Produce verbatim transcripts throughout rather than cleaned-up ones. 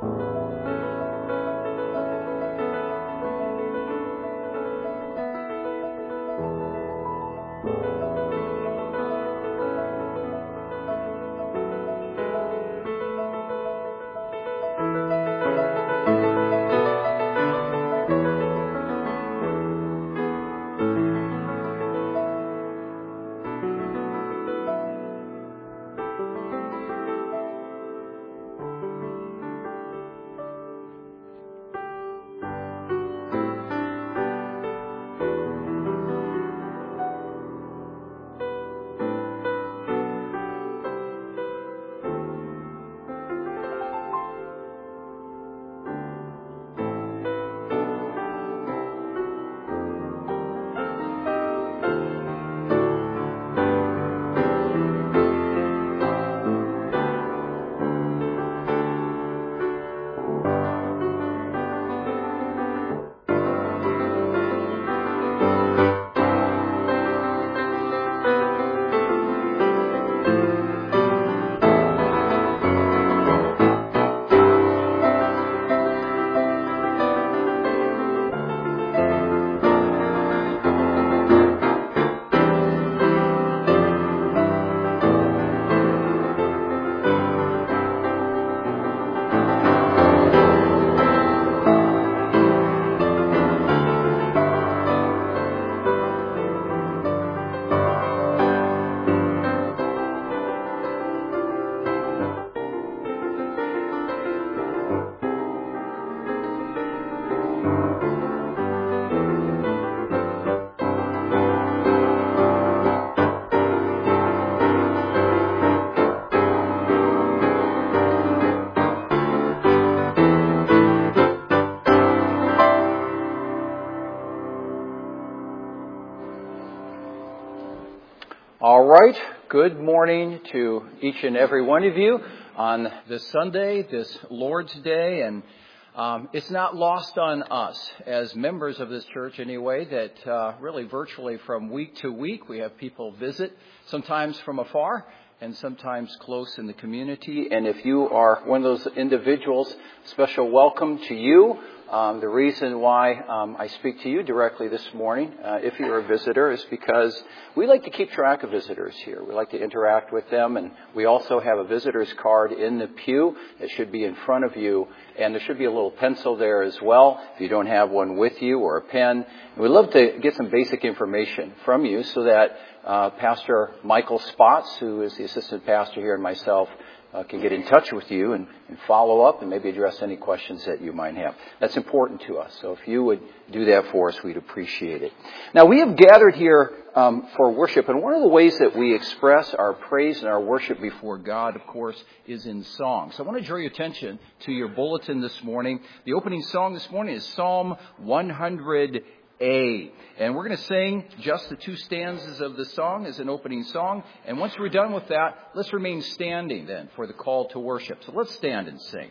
All right. Good morning to each and every one of you on this Sunday, this Lord's Day. And um, it's not lost on us as members of this church anyway that uh, really virtually from week to week we have people visit, sometimes from afar and sometimes close in the community. And if you are one of those individuals, special welcome to you. Um, the reason why um, I speak to you directly this morning, uh, if you're a visitor, is because we like to keep track of visitors here. We like to interact with them, and we also have a visitor's card in the pew that should be in front of you, and there should be a little pencil there as well if you don't have one with you, or a pen. We'd love to get some basic information from you so that uh, Pastor Michael Spots, who is the assistant pastor here, and myself Uh, can get in touch with you and, and follow up and maybe address any questions that you might have. That's important to us. So if you would do that for us, we'd appreciate it. Now, we have gathered here um, for worship, and one of the ways that we express our praise and our worship before God, of course, is in song. So I want to draw your attention to your bulletin this morning. The opening song this morning is Psalm one hundred A. And we're going to sing just the two stanzas of the song as an opening song. And once we're done with that, let's remain standing then for the call to worship. So let's stand and sing.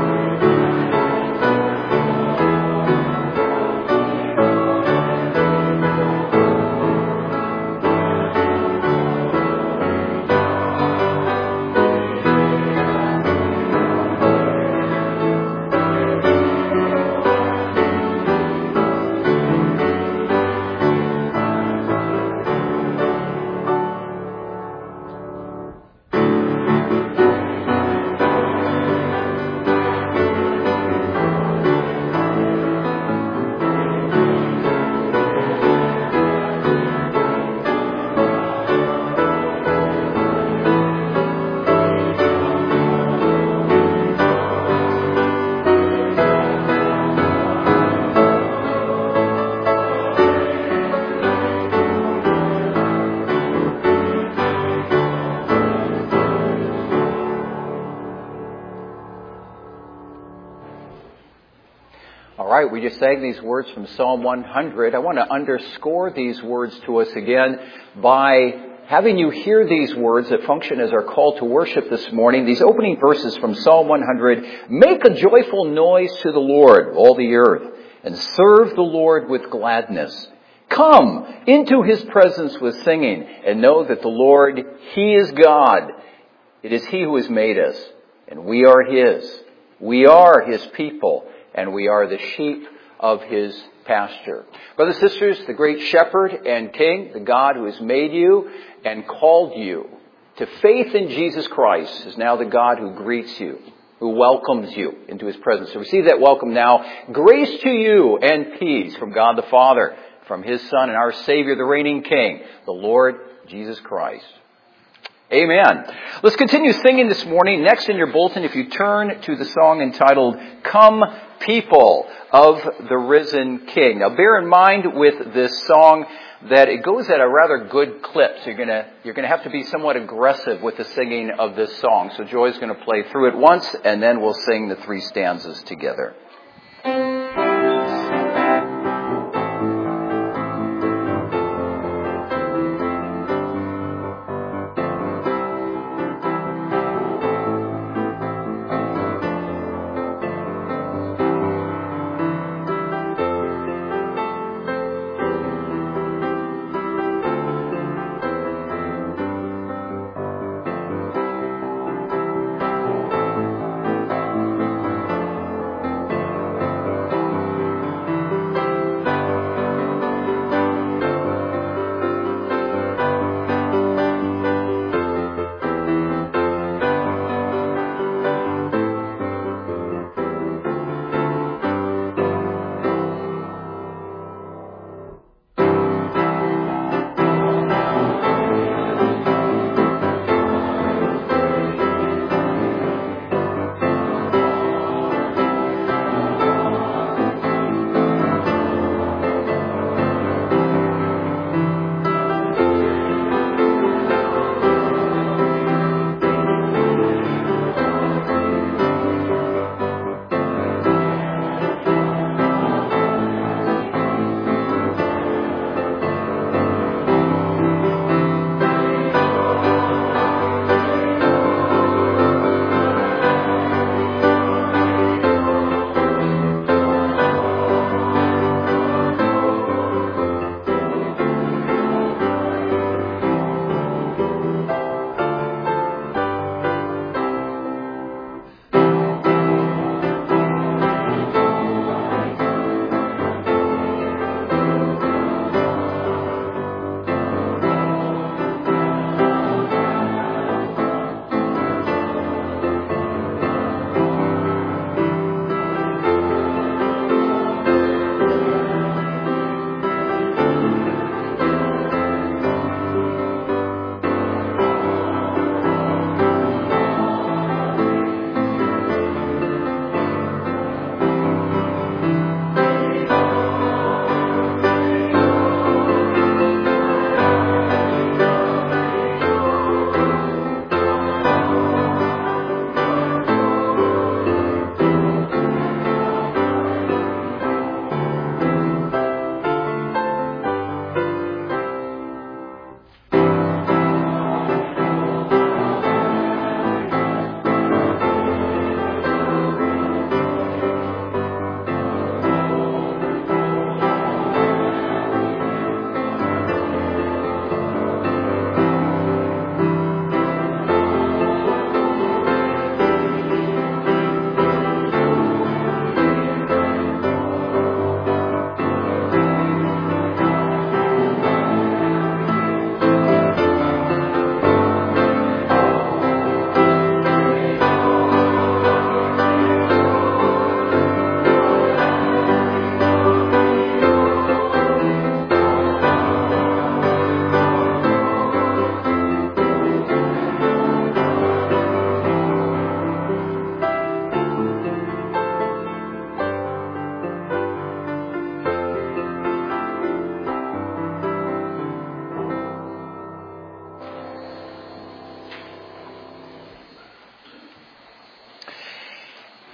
Thank you. right, we just sang these words from Psalm one hundred. I want to underscore these words to us again by having you hear these words that function as our call to worship this morning. These opening verses from Psalm one hundred. Make a joyful noise to the Lord, all the earth, and serve the Lord with gladness. Come into His presence with singing, and know that the Lord, He is God. It is He who has made us, and we are His. We are His people, and we are the sheep of His pasture. Brothers and sisters, the great shepherd and king, the God who has made you and called you to faith in Jesus Christ, is now the God who greets you, who welcomes you into His presence. So receive that welcome now. Grace to you and peace from God the Father, from His Son and our Savior, the reigning King, the Lord Jesus Christ. Amen. Let's continue singing this morning. Next in your bulletin, if you turn to the song entitled, Come People of the Risen King. Now bear in mind with this song that it goes at a rather good clip. So you're going to you're going to have to be somewhat aggressive with the singing of this song. So Joy's going to play through it once, and then we'll sing the three stanzas together.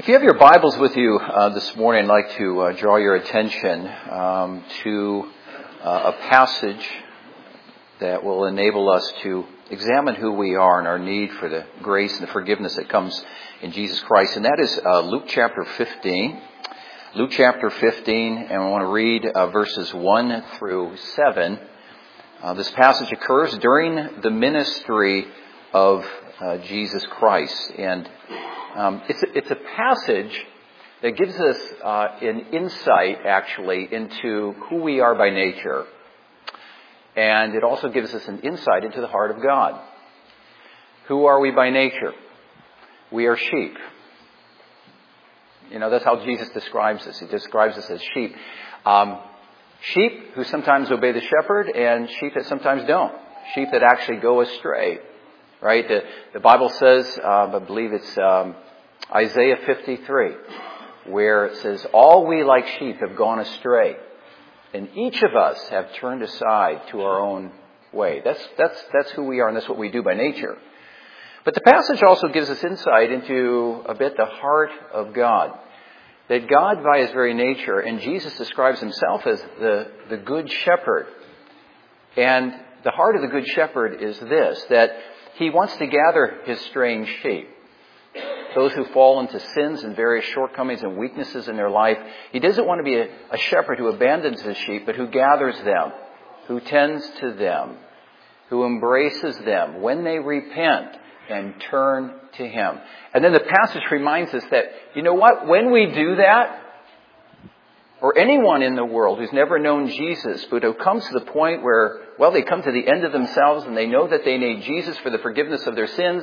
you have your Bibles with you uh, this morning, I'd like to uh, draw your attention um, to uh, a passage that will enable us to examine who we are and our need for the grace and the forgiveness that comes in Jesus Christ. And that is uh, Luke chapter fifteen. Luke chapter fifteen, and I want to read uh, verses one through seven. Uh, this passage occurs during the ministry of uh, Jesus Christ. And um, it's, a, it's a passage that gives us uh, an insight, actually, into who we are by nature. And it also gives us an insight into the heart of God. Who are we by nature? We are sheep. You know, that's how Jesus describes us. He describes us as sheep. Um, sheep who sometimes obey the shepherd, and sheep that sometimes don't. Sheep that actually go astray. Right? The, the Bible says, uh, I believe it's um, Isaiah fifty-three, where it says, all we like sheep have gone astray, and each of us have turned aside to our own way. That's, that's, that's who we are, and that's what we do by nature. But the passage also gives us insight into a bit the heart of God. That God, by his very nature, and Jesus describes himself as the, the good shepherd. And the heart of the good shepherd is this, that he wants to gather his straying sheep. Those who fall into sins and various shortcomings and weaknesses in their life. He doesn't want to be a, a shepherd who abandons his sheep, but who gathers them, who tends to them, who embraces them when they repent and turn to him. And then the passage reminds us that, you know what, when we do that, or anyone in the world who's never known Jesus, but who comes to the point where, well, they come to the end of themselves and they know that they need Jesus for the forgiveness of their sins,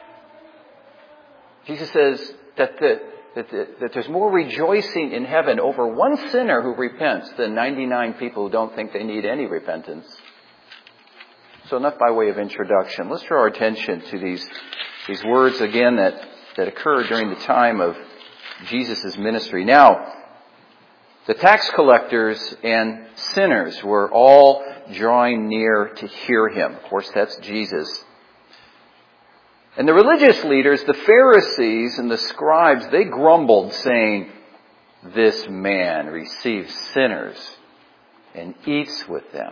Jesus says that, the, that, the, that there's more rejoicing in heaven over one sinner who repents than ninety-nine people who don't think they need any repentance. So enough by way of introduction. Let's draw our attention to these, these words again that, that occurred during the time of Jesus' ministry. Now, the tax collectors and sinners were all drawing near to hear him. Of course, that's Jesus. And the religious leaders, the Pharisees and the scribes, they grumbled, saying, this man receives sinners and eats with them.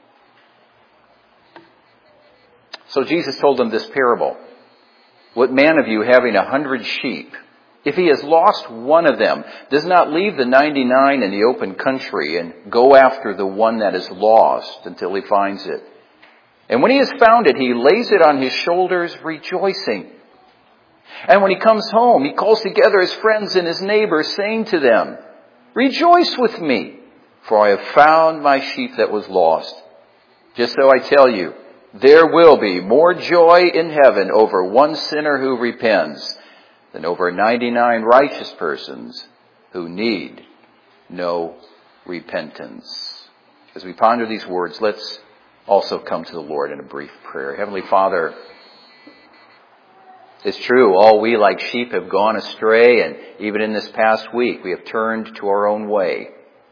So Jesus told them this parable. What man of you, having a hundred sheep, if he has lost one of them, does not leave the ninety-nine in the open country and go after the one that is lost until he finds it? And when he has found it, he lays it on his shoulders, rejoicing. And when he comes home, he calls together his friends and his neighbors, saying to them, rejoice with me, for I have found my sheep that was lost. Just so I tell you, there will be more joy in heaven over one sinner who repents than over ninety-nine righteous persons who need no repentance. As we ponder these words, let's also come to the Lord in a brief prayer. Heavenly Father, it's true, all we like sheep have gone astray, and even in this past week we have turned to our own way.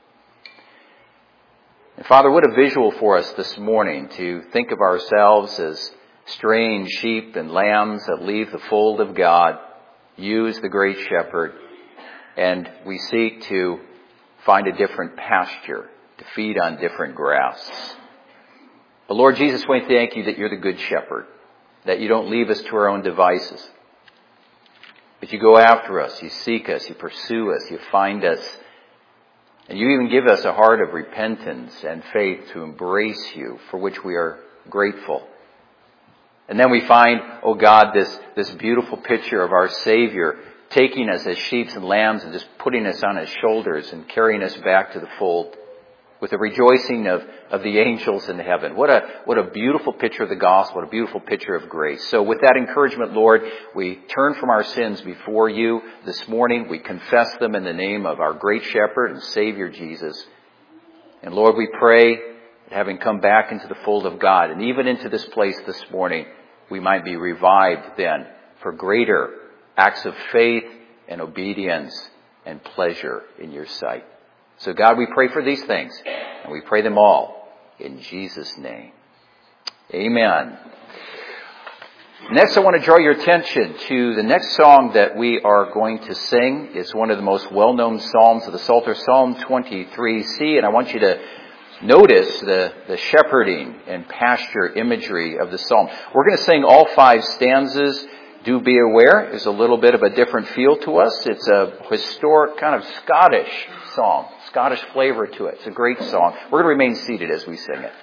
And Father, what a visual for us this morning to think of ourselves as straying sheep and lambs that leave the fold of God, use the great shepherd, and we seek to find a different pasture, to feed on different grass. But Lord Jesus, we thank you that you're the good shepherd, that you don't leave us to our own devices, but you go after us, you seek us, you pursue us, you find us, and you even give us a heart of repentance and faith to embrace you, for which we are grateful. And then we find, oh God, this, this beautiful picture of our Savior taking us as sheep and lambs and just putting us on his shoulders and carrying us back to the fold with the rejoicing of, of the angels in heaven. What a, what a beautiful picture of the gospel, what a beautiful picture of grace. So with that encouragement, Lord, we turn from our sins before you this morning. We confess them in the name of our great shepherd and Savior Jesus. And Lord, we pray that having come back into the fold of God and even into this place this morning, we might be revived then for greater acts of faith and obedience and pleasure in your sight. So God, we pray for these things, and we pray them all in Jesus' name. Amen. Next, I want to draw your attention to the next song that we are going to sing. It's one of the most well-known psalms of the Psalter, Psalm twenty-three C, and I want you to notice the, the shepherding and pasture imagery of the psalm. We're going to sing all five stanzas. Do be aware, there's a little bit of a different feel to us. It's a historic, kind of Scottish song, Scottish flavor to it. It's a great song. We're going to remain seated as we sing it.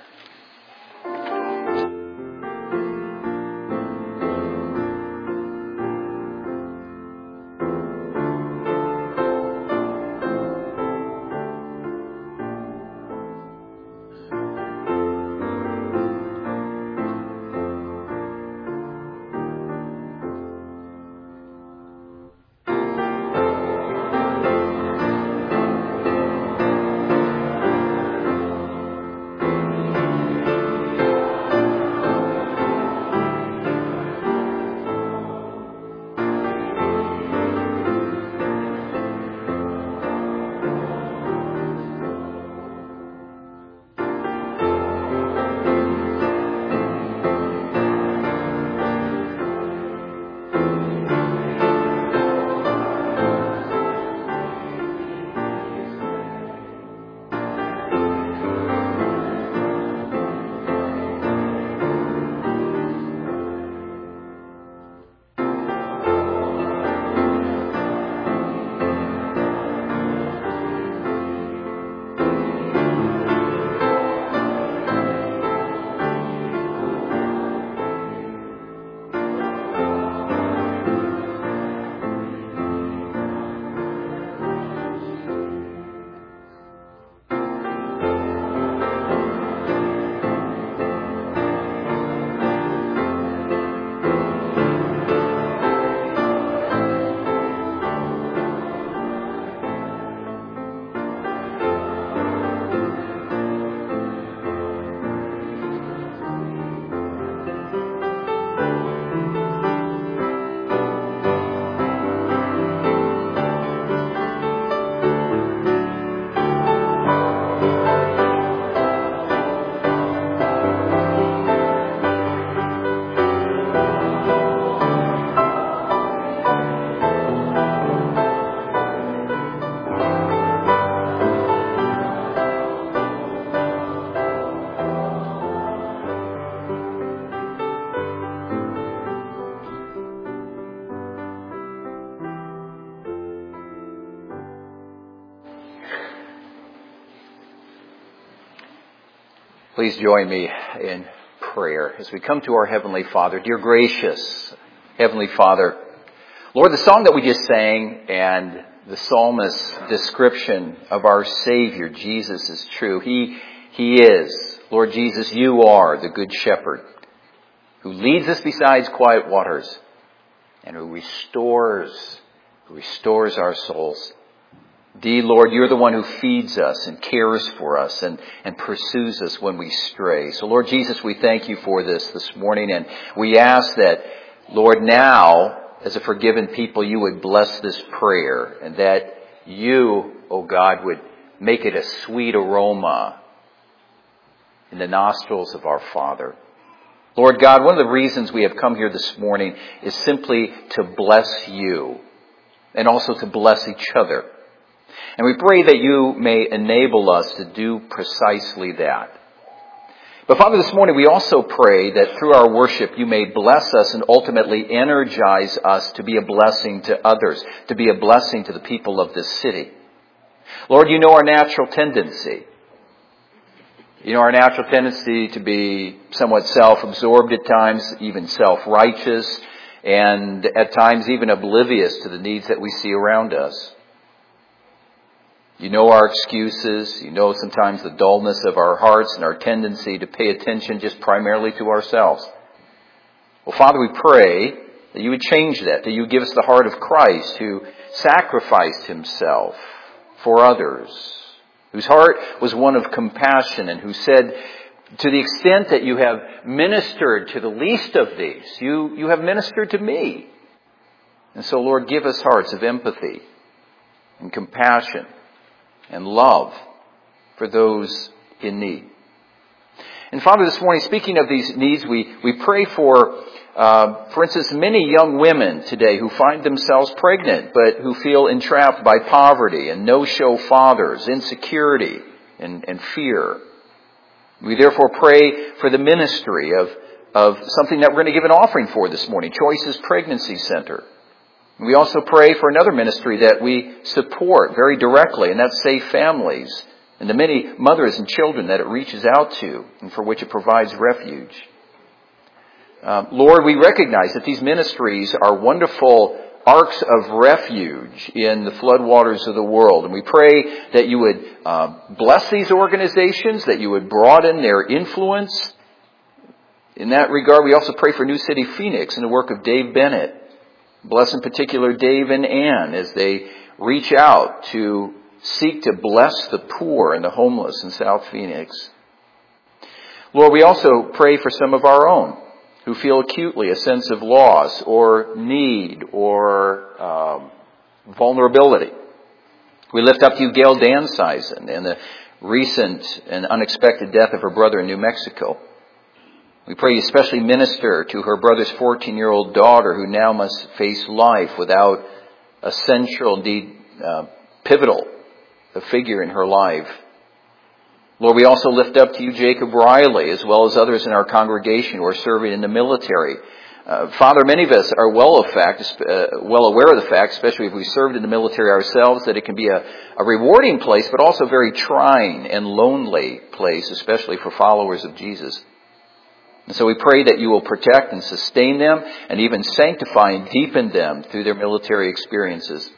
Please join me in prayer as we come to our Heavenly Father. Dear gracious Heavenly Father, Lord, the song that we just sang and the psalmist's description of our Savior, Jesus, is true. He, He is. Lord Jesus, you are the Good Shepherd who leads us beside quiet waters and who restores, who restores our souls. Indeed, Lord, you're the one who feeds us and cares for us and, and pursues us when we stray. So, Lord Jesus, we thank you for this this morning. And we ask that, Lord, now, as a forgiven people, you would bless this prayer and that you, oh God, would make it a sweet aroma in the nostrils of our Father. Lord God, one of the reasons we have come here this morning is simply to bless you and also to bless each other. And we pray that you may enable us to do precisely that. But Father, this morning we also pray that through our worship you may bless us and ultimately energize us to be a blessing to others, to be a blessing to the people of this city. Lord, you know our natural tendency. You know our natural tendency to be somewhat self-absorbed at times, even self-righteous, and at times even oblivious to the needs that we see around us. You know our excuses. You know sometimes the dullness of our hearts and our tendency to pay attention just primarily to ourselves. Well, Father, we pray that you would change that, that you would give us the heart of Christ who sacrificed himself for others, whose heart was one of compassion and who said, to the extent that you have ministered to the least of these, you, you have ministered to me. And so, Lord, give us hearts of empathy and compassion and love for those in need. And Father, this morning, speaking of these needs, we, we pray for, uh, for instance, many young women today who find themselves pregnant, but who feel entrapped by poverty and no-show fathers, insecurity and, and fear. We therefore pray for the ministry of, of something that we're going to give an offering for this morning, Choices Pregnancy Center. We also pray for another ministry that we support very directly, and that's Safe Families, and the many mothers and children that it reaches out to and for which it provides refuge. Um, Lord, we recognize that these ministries are wonderful arks of refuge in the floodwaters of the world. And we pray that you would uh, bless these organizations, that you would broaden their influence. In that regard, we also pray for New City Phoenix and the work of Dave Bennett. Bless in particular Dave and Ann as they reach out to seek to bless the poor and the homeless in South Phoenix. Lord, we also pray for some of our own who feel acutely a sense of loss or need or um, vulnerability. We lift up to you Gail Dansizen and the recent and unexpected death of her brother in New Mexico. We pray you especially minister to her brother's fourteen-year-old daughter who now must face life without a central, indeed uh, pivotal figure in her life. Lord, we also lift up to you Jacob Riley, as well as others in our congregation who are serving in the military. Uh, Father, many of us are well, of fact, uh, well aware of the fact, especially if we served in the military ourselves, that it can be a, a rewarding place, but also a very trying and lonely place, especially for followers of Jesus. And so we pray that you will protect and sustain them and even sanctify and deepen them through their military experiences.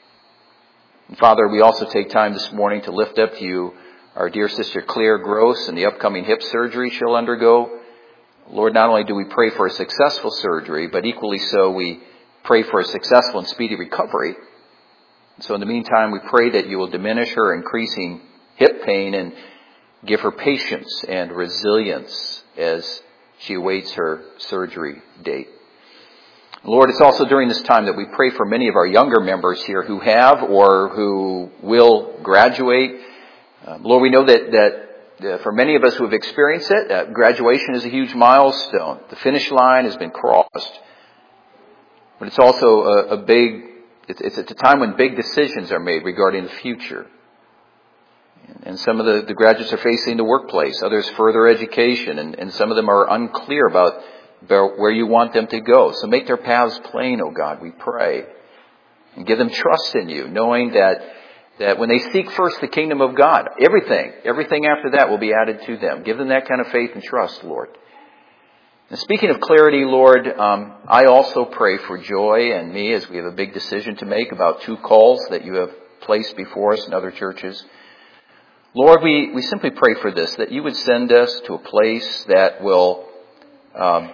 And Father, we also take time this morning to lift up to you our dear sister Claire Gross and the upcoming hip surgery she'll undergo. Lord, not only do we pray for a successful surgery, but equally so we pray for a successful and speedy recovery. So in the meantime, we pray that you will diminish her increasing hip pain and give her patience and resilience as she awaits her surgery date. Lord, it's also during this time that we pray for many of our younger members here who have or who will graduate. Um, Lord, we know that, that uh, for many of us who have experienced it, uh, graduation is a huge milestone. The finish line has been crossed. But it's also a, a big, it's, it's at a time when big decisions are made regarding the future. And, and some of the, the graduates are facing the workplace, others further education, and, and some of them are unclear about where you want them to go. So make their paths plain, oh God, we pray. And give them trust in you, knowing that That when they seek first the kingdom of God, everything, everything after that will be added to them. Give them that kind of faith and trust, Lord. And speaking of clarity, Lord, um, I also pray for Joy and me as we have a big decision to make about two calls that you have placed before us in other churches. Lord, we, we simply pray for this, that you would send us to a place that will um,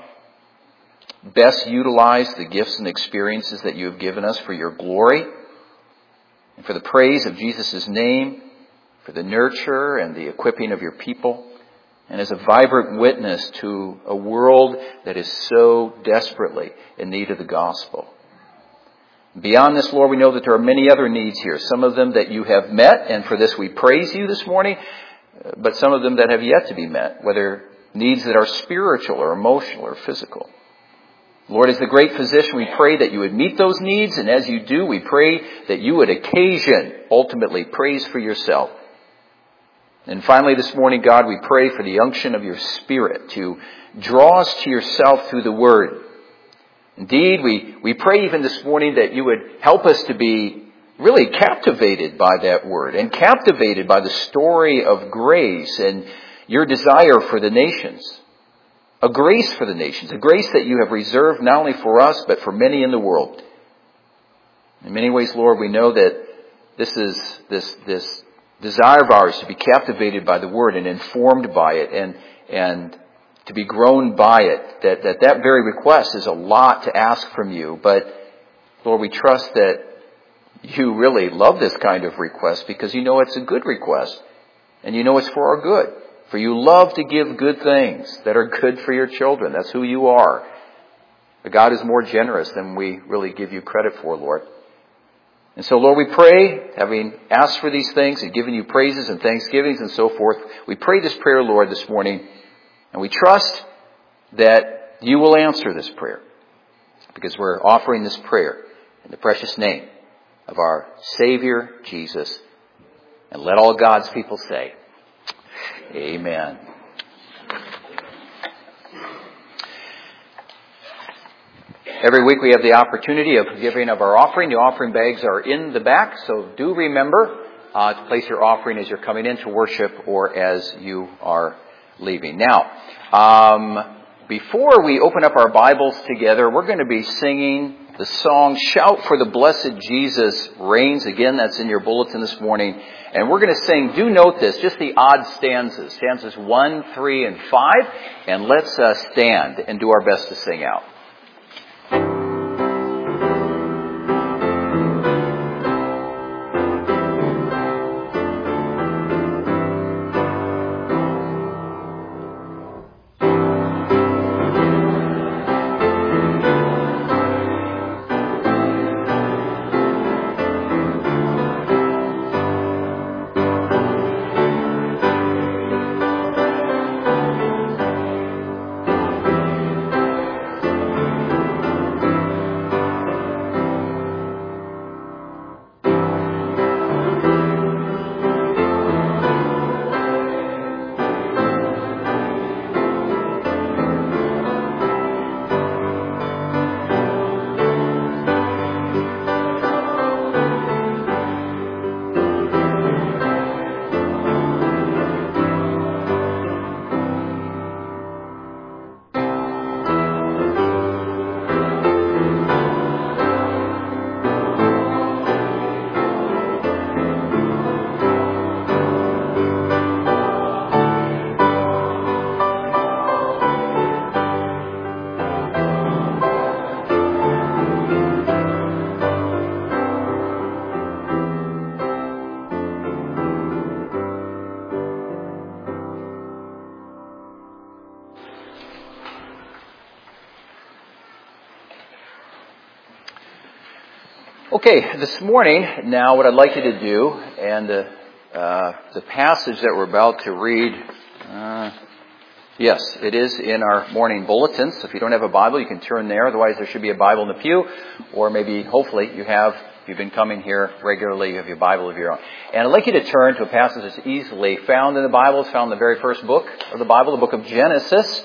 best utilize the gifts and experiences that you have given us for your glory, and for the praise of Jesus' name, for the nurture and the equipping of your people, and as a vibrant witness to a world that is so desperately in need of the gospel. Beyond this, Lord, we know that there are many other needs here, some of them that you have met, and for this we praise you this morning, but some of them that have yet to be met, whether needs that are spiritual or emotional or physical. Lord, as the great physician, we pray that you would meet those needs, and as you do, we pray that you would occasion, ultimately, praise for yourself. And finally, this morning, God, we pray for the unction of your Spirit to draw us to yourself through the Word. Indeed, we, we pray even this morning that you would help us to be really captivated by that Word and captivated by the story of grace and your desire for the nations. A grace for the nations, a grace that you have reserved not only for us, but for many in the world. In many ways, Lord, we know that this is this this desire of ours to be captivated by the Word and informed by it and and to be grown by it, that, that that very request is a lot to ask from you. But, Lord, we trust that you really love this kind of request because you know it's a good request and you know it's for our good. For you love to give good things that are good for your children. That's who you are. But God is more generous than we really give you credit for, Lord. And so, Lord, we pray, having asked for these things and given you praises and thanksgivings and so forth, we pray this prayer, Lord, this morning And we trust that you will answer this prayer, because we're offering this prayer in the precious name of our Savior, Jesus. And let all God's people say, Amen. Every week we have the opportunity of giving of our offering. The offering bags are in the back, so do remember uh, to place your offering as you're coming into worship or as you are leaving. Now, um, before we open up our Bibles together, we're going to be singing the song, Shout for the Blessed Jesus Reigns. Again, that's in your bulletin this morning. And we're going to sing, do note this, just the odd stanzas, stanzas one, three, and five. And let's uh, stand and do our best to sing out. Okay, this morning, now what I'd like you to do, and the, uh, the passage that we're about to read, uh, yes, it is in our morning bulletins. So if you don't have a Bible, you can turn there. Otherwise, there should be a Bible in the pew, or maybe, hopefully, you have, if you've been coming here regularly, you have your Bible of your own. And I'd like you to turn to a passage that's easily found in the Bible. It's found in the very first book of the Bible, the book of Genesis.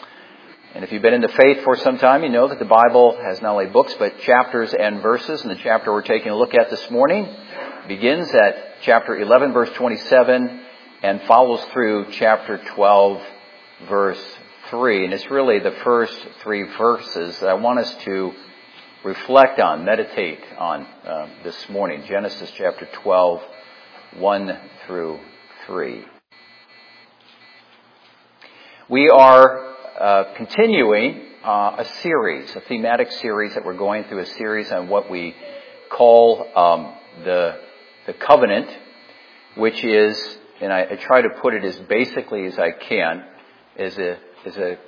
And if you've been in the faith for some time, you know that the Bible has not only books, but chapters and verses. And the chapter we're taking a look at this morning begins at chapter eleven, verse twenty-seven, and follows through chapter twelve, verse three. And it's really the first three verses that I want us to reflect on, meditate on uh, this morning. Genesis chapter twelve, one through three. We are Uh, continuing uh, a series, a thematic series that we're going through, a series on what we call um, the the covenant, which is, and I, I try to put it as basically as I can, is a is a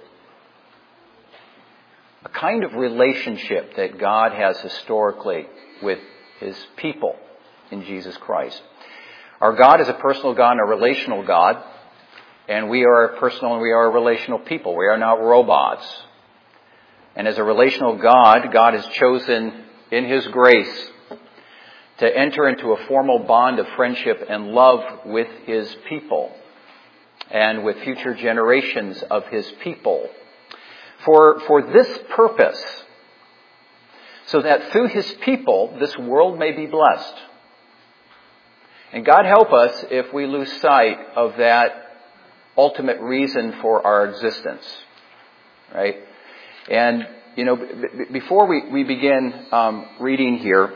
a kind of relationship that God has historically with His people in Jesus Christ. Our God is a personal God and a relational God. And we are a personal and we are a relational people. We are not robots. And as a relational God, God has chosen in His grace to enter into a formal bond of friendship and love with His people and with future generations of His people. For, for this purpose, so that through His people, this world may be blessed. And God help us if we lose sight of that ultimate reason for our existence, right? And, you know, b- before we, we begin um, reading here,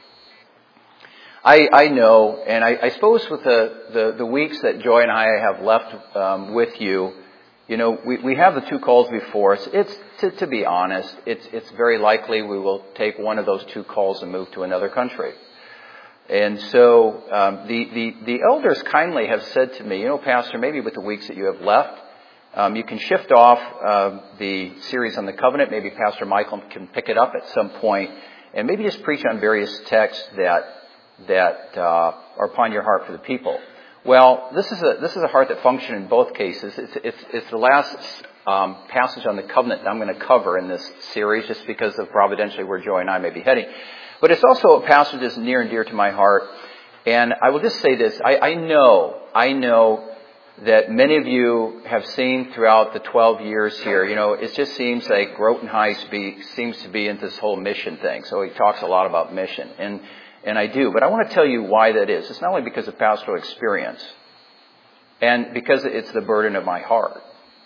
I, I know, and I, I suppose with the, the, the weeks that Joy and I have left um, with you, you know, we, we have the two calls before us. It's, to, to be honest, it's, it's very likely we will take one of those two calls and move to another country. And so um, the, the, the elders kindly have said to me, you know, Pastor, maybe with the weeks that you have left, um, you can shift off uh, the series on the covenant. Maybe Pastor Michael can pick it up at some point and maybe just preach on various texts that that uh, are upon your heart for the people. Well, this is a this is a heart that functions in both cases. It's it's it's the last um, passage on the covenant that I'm going to cover in this series, just because of providentially where Joy and I may be heading. But it's also a passage that's near and dear to my heart. And I will just say this: I, I know, I know that many of you have seen throughout the twelve years here. You know, it just seems like Groton High be, seems to be into this whole mission thing. So he talks a lot about mission, and. And I do, but I want to tell you why that is. It's not only because of pastoral experience, and because it's the burden of my heart.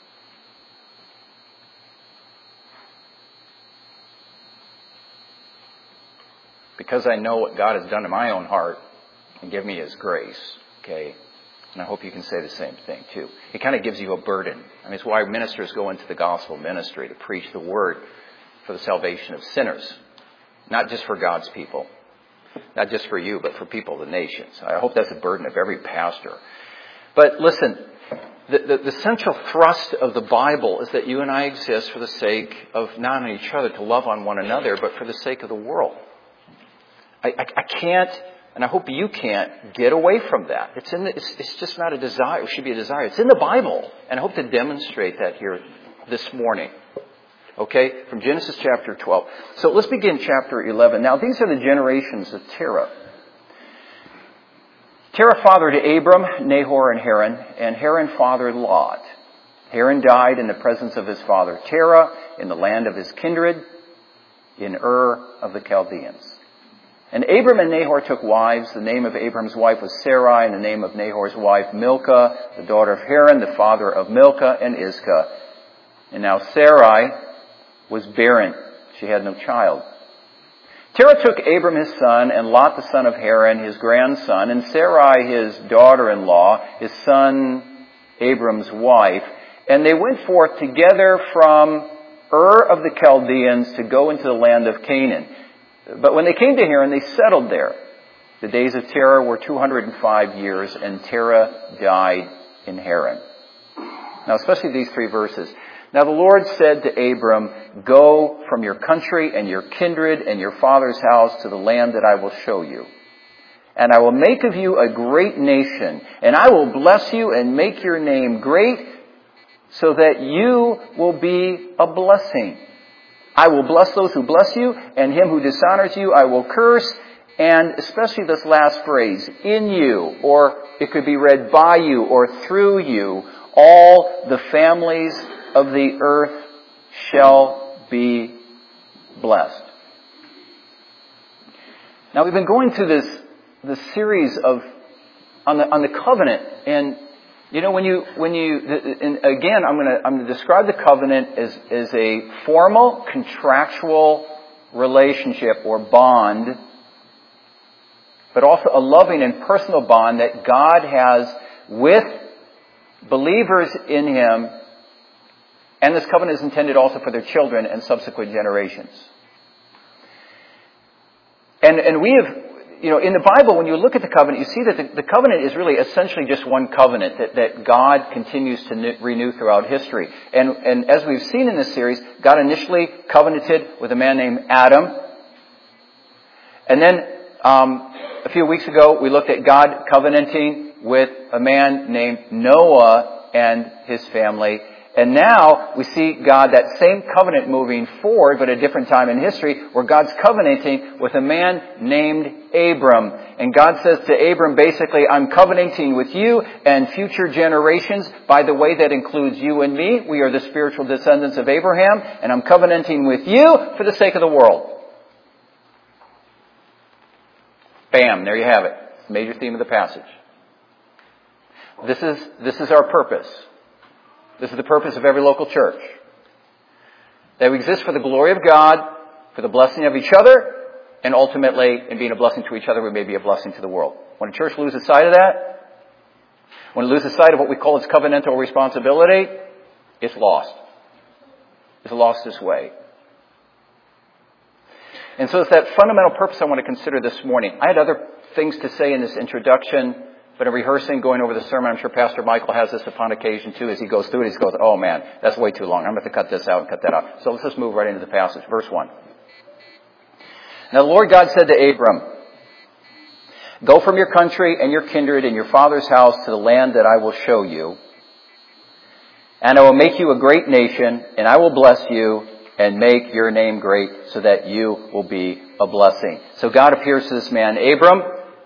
Because I know what God has done in my own heart and give me His grace, okay? And I hope you can say the same thing too. It kind of gives you a burden. I mean, it's why ministers go into the gospel ministry, to preach the word for the salvation of sinners, not just for God's people. Not just for you, but for people of the nations. I hope that's a burden of every pastor. But listen, the, the, the central thrust of the Bible is that you and I exist for the sake of not only each other, to love on one another, but for the sake of the world. I, I, I can't, and I hope you can't, get away from that. It's in the, it's, it's just not a desire. It should be a desire. It's in the Bible. And I hope to demonstrate that here this morning. Okay, from Genesis chapter twelve. So let's begin chapter eleven. Now, these are the generations of Terah. Terah fathered Abram, Nahor, and Haran, and Haran fathered Lot. Haran died in the presence of his father Terah, in the land of his kindred, in Ur of the Chaldeans. And Abram and Nahor took wives. The name of Abram's wife was Sarai, and the name of Nahor's wife Milcah, the daughter of Haran, the father of Milcah and Iscah. And now Sarai was barren. She had no child. Terah took Abram his son, and Lot the son of Haran, his grandson, and Sarai his daughter-in-law, his son Abram's wife, and they went forth together from Ur of the Chaldeans to go into the land of Canaan. But when they came to Haran, they settled there. The days of Terah were two hundred five years, and Terah died in Haran. Now, especially these three verses. Now the Lord said to Abram, "Go from your country and your kindred and your father's house to the land that I will show you. And I will make of you a great nation, and I will bless you and make your name great, so that you will be a blessing. I will bless those who bless you, and him who dishonors you I will curse." And especially this last phrase, "in you," or it could be read "by you" or "through you, all the families of the earth shall be blessed." Now we've been going through this this series of on the on the covenant, and you know when you when you and again I'm going to I'm going to describe the covenant as as a formal contractual relationship or bond, but also a loving and personal bond that God has with believers in Him. And this covenant is intended also for their children and subsequent generations. And and we have, you know, in the Bible, when you look at the covenant, you see that the, the covenant is really essentially just one covenant that, that God continues to n- renew throughout history. And, and as we've seen in this series, God initially covenanted with a man named Adam. And then um, a few weeks ago, we looked at God covenanting with a man named Noah and his family. And now we see God, that same covenant moving forward, but at a different time in history, where God's covenanting with a man named Abram. And God says to Abram, basically, "I'm covenanting with you and future generations." By the way, that includes you and me. We are the spiritual descendants of Abraham. And I'm covenanting with you for the sake of the world. Bam, there you have it. Major theme of the passage. This is, this is our purpose. This is the purpose of every local church. That we exist for the glory of God, for the blessing of each other, and ultimately, in being a blessing to each other, we may be a blessing to the world. When a church loses sight of that, when it loses sight of what we call its covenantal responsibility, it's lost. It's lost its way. And so it's that fundamental purpose I want to consider this morning. I had other things to say in this introduction, but in rehearsing, going over the sermon, I'm sure Pastor Michael has this upon occasion too. As he goes through it, he goes, "Oh man, that's way too long. I'm going to have to cut this out and cut that out." So let's just move right into the passage. Verse one. "Now the Lord God said to Abram, Go from your country and your kindred and your father's house to the land that I will show you. And I will make you a great nation, and I will bless you and make your name great so that you will be a blessing. So God appears to this man, Abram,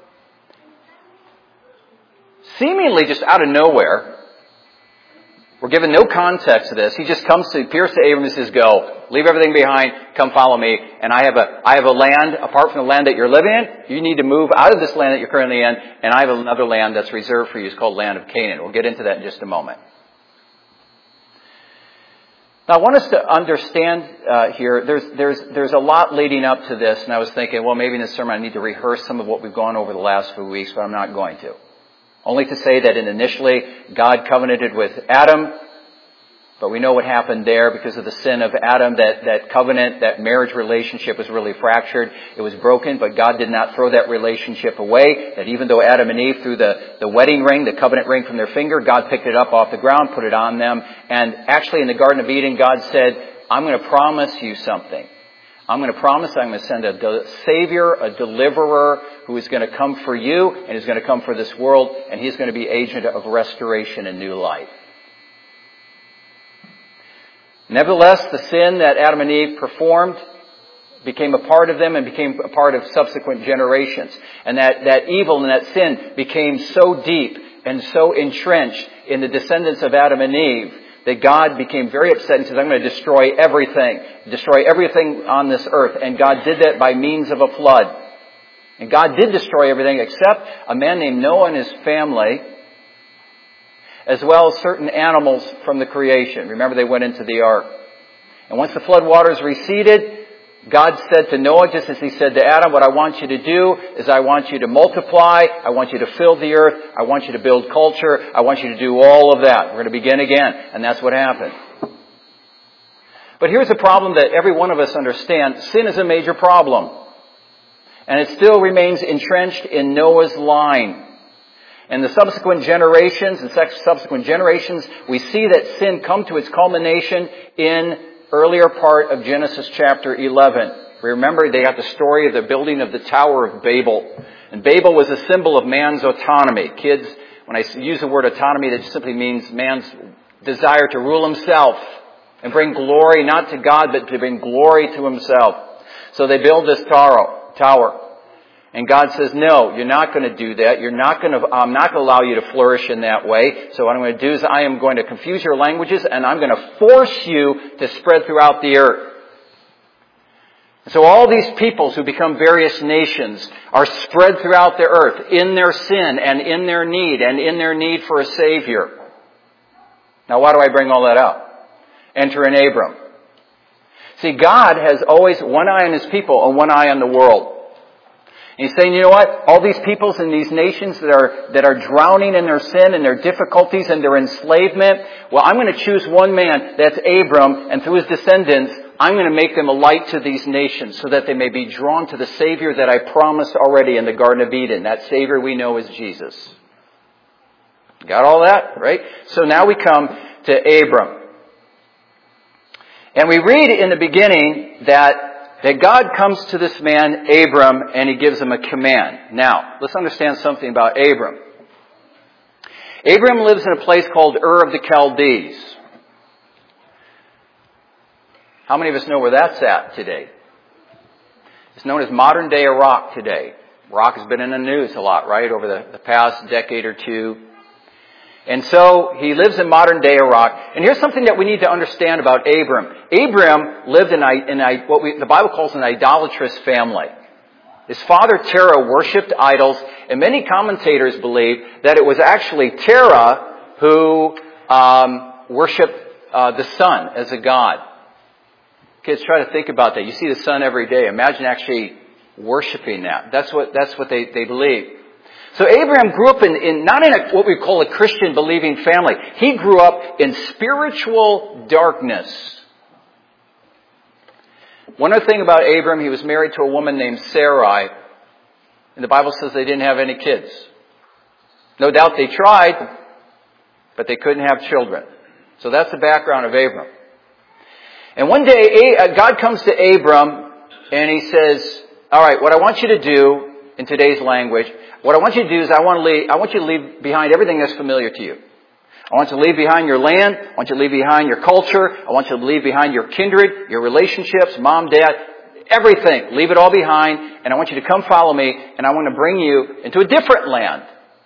seemingly just out of nowhere. We're given no context to this. He just comes to, appears to Abram and says, go, leave everything behind, come follow me. And I have a, I have a land, apart from the land that you're living in, you need to move out of this land that you're currently in, and I have another land that's reserved for you. It's called land of Canaan. We'll get into that in just a moment. Now, I want us to understand uh, here, there's, there's, there's a lot leading up to this, and I was thinking, well, maybe in this sermon I need to rehearse some of what we've gone over the last few weeks, but I'm not going to. Only to say that initially, God covenanted with Adam, but we know what happened there because of the sin of Adam. That, that covenant, that marriage relationship was really fractured. It was broken, but God did not throw that relationship away. That even though Adam and Eve threw the, the wedding ring, the covenant ring from their finger, God picked it up off the ground, put it on them. And actually in the Garden of Eden, God said, I'm going to promise you something. I'm going to promise I'm going to send a de- Savior, a deliverer, who is going to come for you and is going to come for this world, and he's going to be agent of restoration and new life. Nevertheless, the sin that Adam and Eve performed became a part of them and became a part of subsequent generations. And that, that evil and that sin became so deep and so entrenched in the descendants of Adam and Eve that God became very upset and says, I'm going to destroy everything, destroy everything on this earth. And God did that by means of a flood. And God did destroy everything except a man named Noah and his family, as well as certain animals from the creation. Remember, they went into the ark. And once the flood waters receded, God said to Noah, just as he said to Adam, what I want you to do is I want you to multiply, I want you to fill the earth, I want you to build culture, I want you to do all of that. We're going to begin again. And that's what happened. But here's a problem that every one of us understands. Sin is a major problem. And it still remains entrenched in Noah's line. And the subsequent generations and subsequent generations, we see that sin come to its culmination in earlier part of Genesis chapter eleven. Remember, they got the story of the building of the Tower of Babel. And Babel was a symbol of man's autonomy. Kids, when I use the word autonomy, that simply means man's desire to rule himself and bring glory not to God, but to bring glory to himself. So they build this tower. And God says, no, you're not going to do that. You're not going to, I'm not going to allow you to flourish in that way. So what I'm going to do is I am going to confuse your languages and I'm going to force you to spread throughout the earth. So all these peoples who become various nations are spread throughout the earth in their sin and in their need and in their need for a Savior. Now why do I bring all that up? Enter in Abram. See, God has always one eye on His people and one eye on the world. And He's saying, you know what? All these peoples and these nations that are, that are drowning in their sin and their difficulties and their enslavement, well, I'm going to choose one man, that's Abram, and through his descendants, I'm going to make them a light to these nations so that they may be drawn to the Savior that I promised already in the Garden of Eden. That Savior we know is Jesus. Got all that, right? So now we come to Abram. And we read in the beginning that That God comes to this man, Abram, and He gives him a command. Now, let's understand something about Abram. Abram lives in a place called Ur of the Chaldees. How many of us know where that's at today? It's known as modern day Iraq today. Iraq has been in the news a lot, right, over the, the past decade or two. And so he lives in modern day Iraq. And here's something that we need to understand about Abram. Abram lived in, in what we, the Bible calls an idolatrous family. His father Terah worshipped idols, and many commentators believe that it was actually Terah who um, worshipped uh, the sun as a god. Kids, try to think about that. You see the sun every day. Imagine actually worshiping that. That's what that's what they, they believe. So Abraham grew up in, in not in a, what we call a Christian believing family. He grew up in spiritual darkness. One other thing about Abram, he was married to a woman named Sarai. And the Bible says they didn't have any kids. No doubt they tried, but they couldn't have children. So that's the background of Abram. And one day, God comes to Abram and He says, all right, what I want you to do in today's language, what I want you to do is I want to leave, I want you to leave behind everything that's familiar to you. I want you to leave behind your land. I want you to leave behind your culture. I want you to leave behind your kindred, your relationships, mom, dad, everything. Leave it all behind. And I want you to come follow me. And I want to bring you into a different land.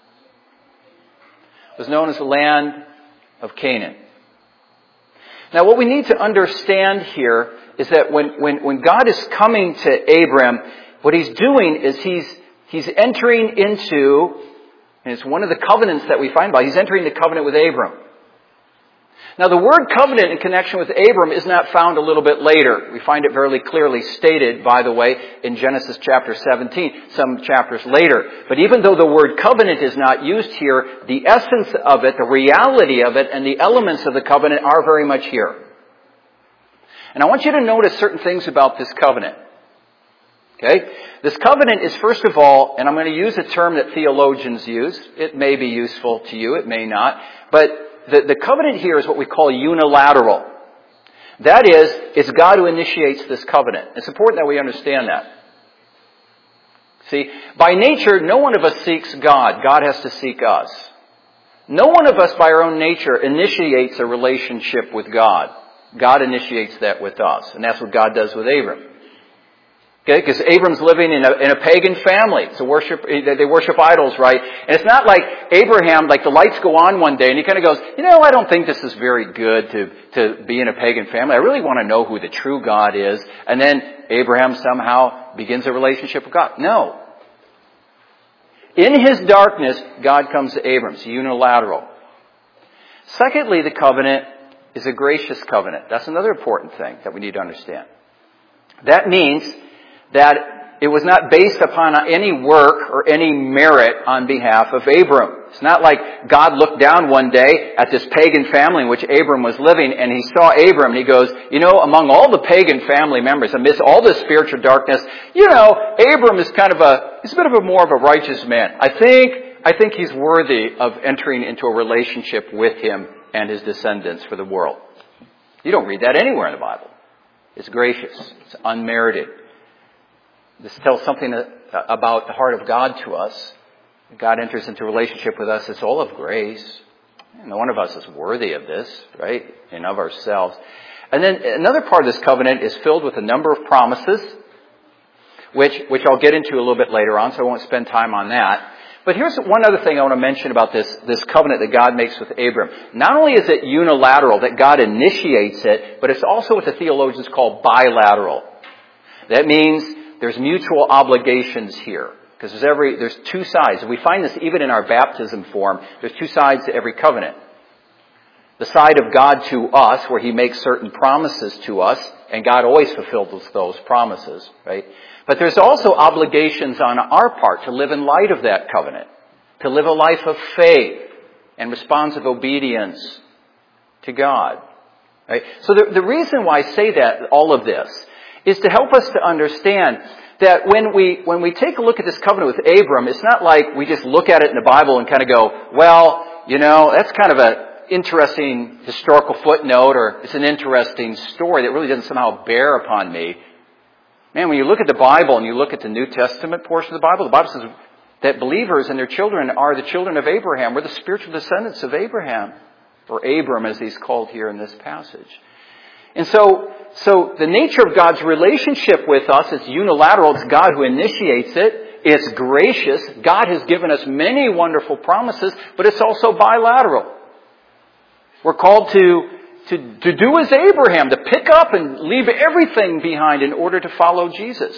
It was known as the land of Canaan. Now what we need to understand here is that when, when, when God is coming to Abram, what he's doing is he's, he's entering into, and it's one of the covenants that we find about, he's entering the covenant with Abram. Now the word covenant in connection with Abram is not found a little bit later. We find it very clearly stated, by the way, in Genesis chapter seventeen, some chapters later. But even though the word covenant is not used here, the essence of it, the reality of it, and the elements of the covenant are very much here. And I want you to notice certain things about this covenant. Okay? This covenant is, first of all, and I'm going to use a term that theologians use. It may be useful to you, it may not. But the, the covenant here is what we call unilateral. That is, it's God who initiates this covenant. It's important that we understand that. See, by nature, no one of us seeks God. God has to seek us. No one of us, by our own nature, initiates a relationship with God. God initiates that with us. And that's what God does with Abram. Okay, because Abram's living in a, in a pagan family. So worship, they worship idols, right? And it's not like Abraham, like the lights go on one day and he kind of goes, you know, I don't think this is very good to, to be in a pagan family. I really want to know who the true God is. And then Abraham somehow begins a relationship with God. No. In his darkness, God comes to Abram. It's unilateral. Secondly, the covenant is a gracious covenant. That's another important thing that we need to understand. That means that it was not based upon any work or any merit on behalf of Abram. It's not like God looked down one day at this pagan family in which Abram was living and he saw Abram and he goes, you know, among all the pagan family members, amidst all this spiritual darkness, you know, Abram is kind of a, he's a bit of a more of a righteous man. I think, I think he's worthy of entering into a relationship with him and his descendants for the world. You don't read that anywhere in the Bible. It's gracious. It's unmerited. This tells something about the heart of God to us. God enters into a relationship with us. It's all of grace. No one of us is worthy of this, right? And of ourselves. And then another part of this covenant is filled with a number of promises, which, which I'll get into a little bit later on, so I won't spend time on that. But here's one other thing I want to mention about this, this covenant that God makes with Abram. Not only is it unilateral, that God initiates it, but it's also what the theologians call bilateral. That means there's mutual obligations here. Because there's every, there's two sides. We find this even in our baptism form. There's two sides to every covenant. The side of God to us, where He makes certain promises to us, and God always fulfills those promises, right? But there's also obligations on our part to live in light of that covenant. To live a life of faith and responsive obedience to God. Right? So the, the reason why I say that, all of this, is to help us to understand that when we when we take a look at this covenant with Abram, it's not like we just look at it in the Bible and kind of go, well, you know, that's kind of an interesting historical footnote, or it's an interesting story that really doesn't somehow bear upon me. Man, when you look at the Bible and you look at the New Testament portion of the Bible, the Bible says that believers and their children are the children of Abraham. We're the spiritual descendants of Abraham, or Abram as he's called here in this passage. And so, so the nature of God's relationship with us is unilateral. It's God who initiates it. It's gracious. God has given us many wonderful promises, but it's also bilateral. We're called to, to, to do as Abraham, to pick up and leave everything behind in order to follow Jesus.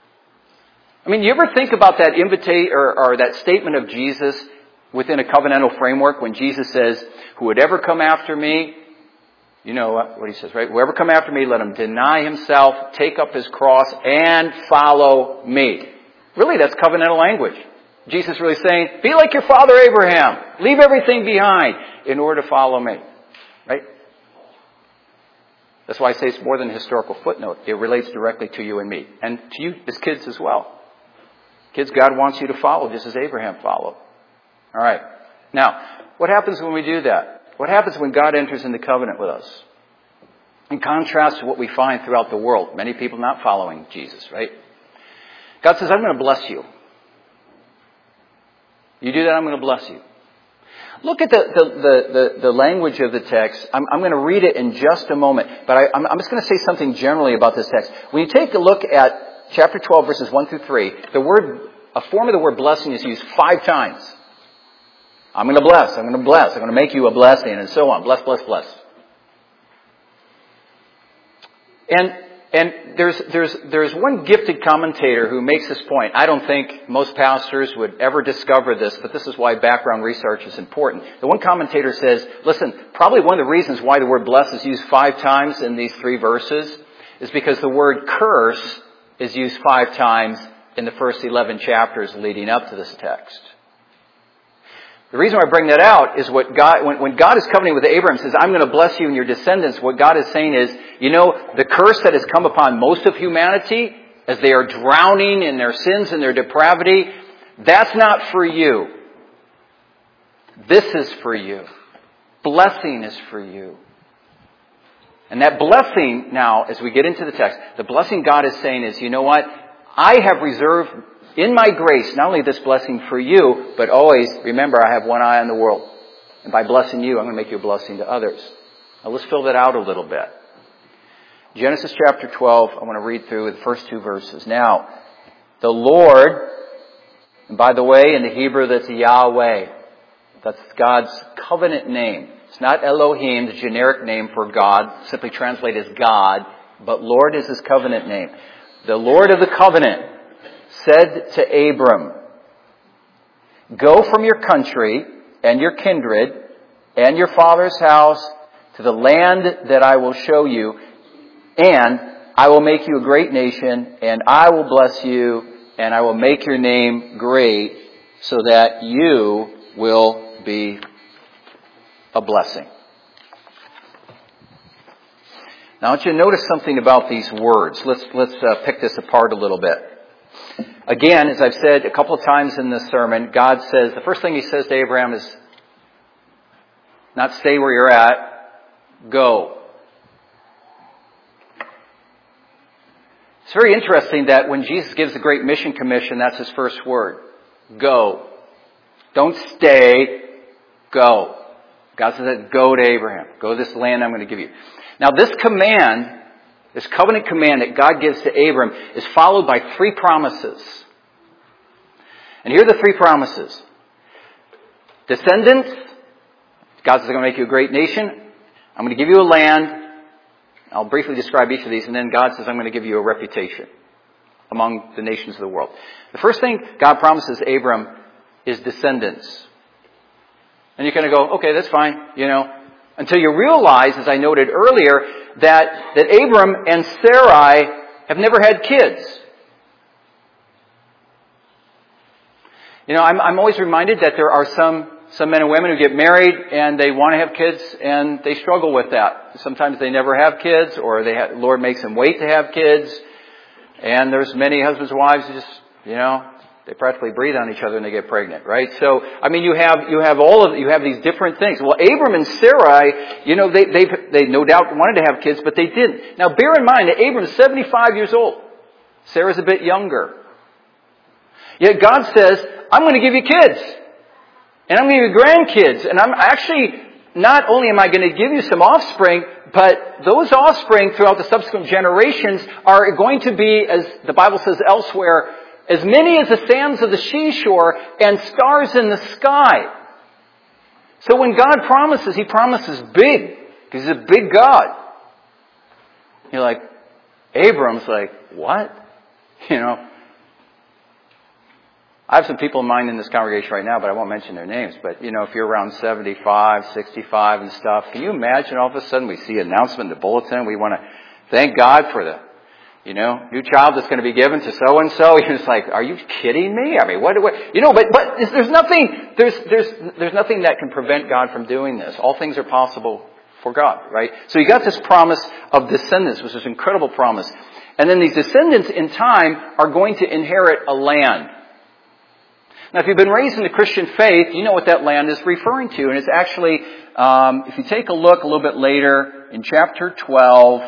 I mean, you ever think about that invita- or, or that statement of Jesus within a covenantal framework when Jesus says, who would ever come after me? You know what he says, right? Whoever come after me, let him deny himself, take up his cross, and follow me. Really, that's covenantal language. Jesus really saying, be like your father Abraham. Leave everything behind in order to follow me. Right? That's why I say it's more than a historical footnote. It relates directly to you and me. And to you as kids as well. Kids, God wants you to follow just as Abraham followed. All right. Now, what happens when we do that? What happens when God enters into covenant with us? In contrast to what we find throughout the world, many people not following Jesus, right? God says, I'm going to bless you. You do that, I'm going to bless you. Look at the, the, the, the, the language of the text. I'm, I'm going to read it in just a moment, but I, I'm, I'm just going to say something generally about this text. When you take a look at chapter twelve, verses one through three, the word, a form of the word blessing is used five times. I'm going to bless, I'm going to bless, I'm going to make you a blessing, and so on. Bless, bless, bless. And and there's there's there's one gifted commentator who makes this point. I don't think most pastors would ever discover this, but this is why background research is important. The one commentator says, listen, probably one of the reasons why the word bless is used five times in these three verses is because the word curse is used five times in the first eleven chapters leading up to this text. The reason why I bring that out is what God, when, when God is covenanting with Abraham, says, I'm going to bless you and your descendants, what God is saying is, you know, the curse that has come upon most of humanity as they are drowning in their sins and their depravity, that's not for you. This is for you. Blessing is for you. And that blessing now, as we get into the text, the blessing God is saying is, you know what? I have reserved in my grace, not only this blessing for you, but always, remember, I have one eye on the world. And by blessing you, I'm going to make you a blessing to others. Now let's fill that out a little bit. Genesis chapter twelve, I want to read through the first two verses. Now, the Lord, and by the way, in the Hebrew that's Yahweh. That's God's covenant name. It's not Elohim, the generic name for God, simply translated as God, but Lord is his covenant name. The Lord of the covenant said to Abram, go from your country and your kindred and your father's house to the land that I will show you, and I will make you a great nation, and I will bless you, and I will make your name great, so that you will be a blessing. Now I want you to notice something about these words. Let's, let's uh, pick this apart a little bit. Again, as I've said a couple of times in this sermon, God says, the first thing he says to Abraham is, not stay where you're at, go. It's very interesting that when Jesus gives the Great Mission Commission, that's his first word. Go. Don't stay, go. God says, go to Abraham. Go to this land I'm going to give you. Now this command, this covenant command that God gives to Abram is followed by three promises. And here are the three promises. Descendants. God says, I'm going to make you a great nation. I'm going to give you a land. I'll briefly describe each of these. And then God says, I'm going to give you a reputation among the nations of the world. The first thing God promises Abram is descendants. And you kind of go, okay, that's fine, you know. Until you realize, as I noted earlier, that, that Abram and Sarai have never had kids. You know, I'm, I'm always reminded that there are some, some men and women who get married and they want to have kids and they struggle with that. Sometimes they never have kids, or they have, Lord makes them wait to have kids. And there's many husbands and wives who just, you know, they practically breathe on each other and they get pregnant, right? So, I mean, you have, you have all of, you have these different things. Well, Abram and Sarai, you know, they, they, they no doubt wanted to have kids, but they didn't. Now, bear in mind that Abram's seventy-five years old. Sarah's a bit younger. Yet God says, I'm going to give you kids. And I'm going to give you grandkids. And I'm actually, not only am I going to give you some offspring, but those offspring throughout the subsequent generations are going to be, as the Bible says elsewhere, as many as the sands of the seashore and stars in the sky. So when God promises, He promises big, because He's a big God. You're like, Abram's like, what? You know, I have some people in mind in this congregation right now, but I won't mention their names. But, you know, if you're around seventy-five, sixty-five and stuff, can you imagine all of a sudden we see an announcement in the bulletin, we want to thank God for the, you know, new child that's going to be given to so-and-so. You're just like, are you kidding me? I mean, what, what, you know, but, but there's nothing, there's, there's, there's nothing that can prevent God from doing this. All things are possible for God, right? So you got this promise of descendants, which is an incredible promise. And then these descendants in time are going to inherit a land. Now, if you've been raised in the Christian faith, you know what that land is referring to. And it's actually, um, if you take a look a little bit later in chapter twelve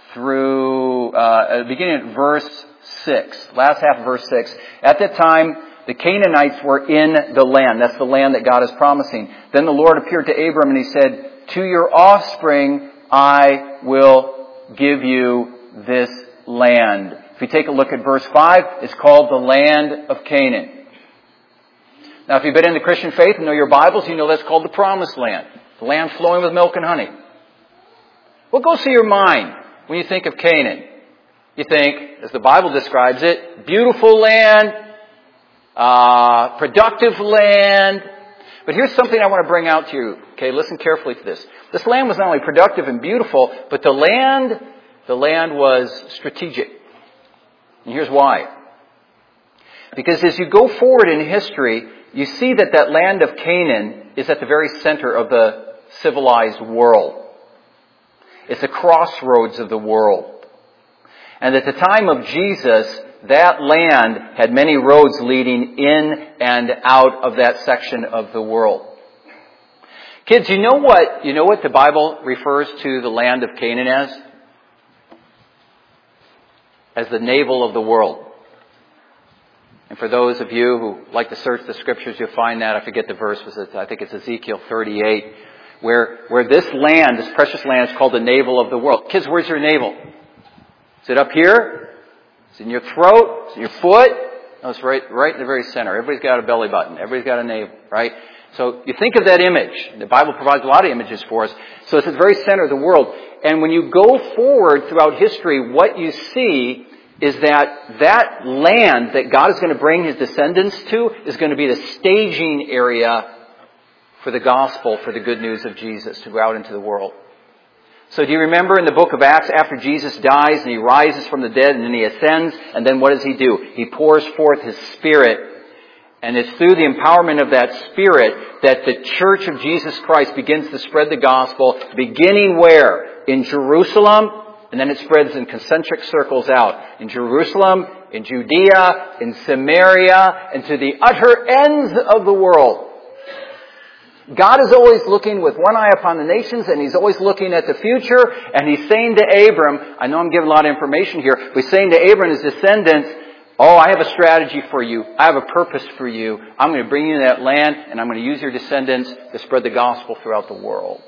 through, uh, beginning at verse six, last half of verse six. At that time, the Canaanites were in the land. That's the land that God is promising. Then the Lord appeared to Abram and he said, to your offspring I will give you this land. If you take a look at verse five, it's called the land of Canaan. Now, if you've been in the Christian faith and know your Bibles, you know that's called the Promised Land. The land flowing with milk and honey. What goes through your mind when you think of Canaan? You think, as the Bible describes it, beautiful land, uh, productive land. But here's something I want to bring out to you. Okay, listen carefully to this. This land was not only productive and beautiful, but the land, the land was strategic. And here's why. Because as you go forward in history, you see that that land of Canaan is at the very center of the civilized world. It's a crossroads of the world. And at the time of Jesus, that land had many roads leading in and out of that section of the world. Kids, you know what, you know what the Bible refers to the land of Canaan as? As the navel of the world. And for those of you who like to search the scriptures, you'll find that, I forget the verse, was it, I think it's Ezekiel thirty-eight, where, where this land, this precious land is called the navel of the world. Kids, where's your navel? Is it up here? Is it in your throat? Is it in your foot? No, it's right, right in the very center. Everybody's got a belly button. Everybody's got a navel, right? So you think of that image. The Bible provides a lot of images for us. So it's at the very center of the world. And when you go forward throughout history, what you see is that that land that God is going to bring His descendants to is going to be the staging area for the gospel, for the good news of Jesus to go out into the world. So do you remember in the book of Acts, after Jesus dies and He rises from the dead and then He ascends, and then what does He do? He pours forth His Spirit. And it's through the empowerment of that Spirit that the Church of Jesus Christ begins to spread the gospel, beginning where? In Jerusalem, and then it spreads in concentric circles out. In Jerusalem, in Judea, in Samaria, and to the utter ends of the world. God is always looking with one eye upon the nations, and He's always looking at the future, and He's saying to Abram, I know I'm giving a lot of information here, but He's saying to Abram and his descendants, oh, I have a strategy for you. I have a purpose for you. I'm going to bring you to that land, and I'm going to use your descendants to spread the gospel throughout the world.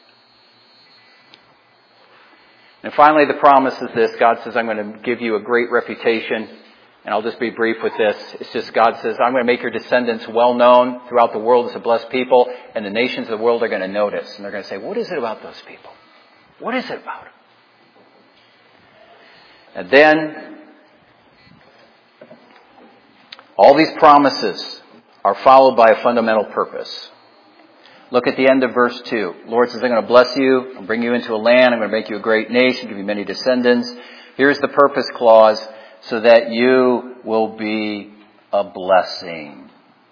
And finally, the promise is this. God says, I'm going to give you a great reputation. And I'll just be brief with this. It's just God says, I'm going to make your descendants well known throughout the world as a blessed people. And the nations of the world are going to notice. And they're going to say, what is it about those people? What is it about them? And then, all these promises are followed by a fundamental purpose. Look at the end of verse two. The Lord says, I'm going to bless you. I'll bring you into a land. I'm going to make you a great nation, give you many descendants. Here's the purpose clause, so that you will be a blessing.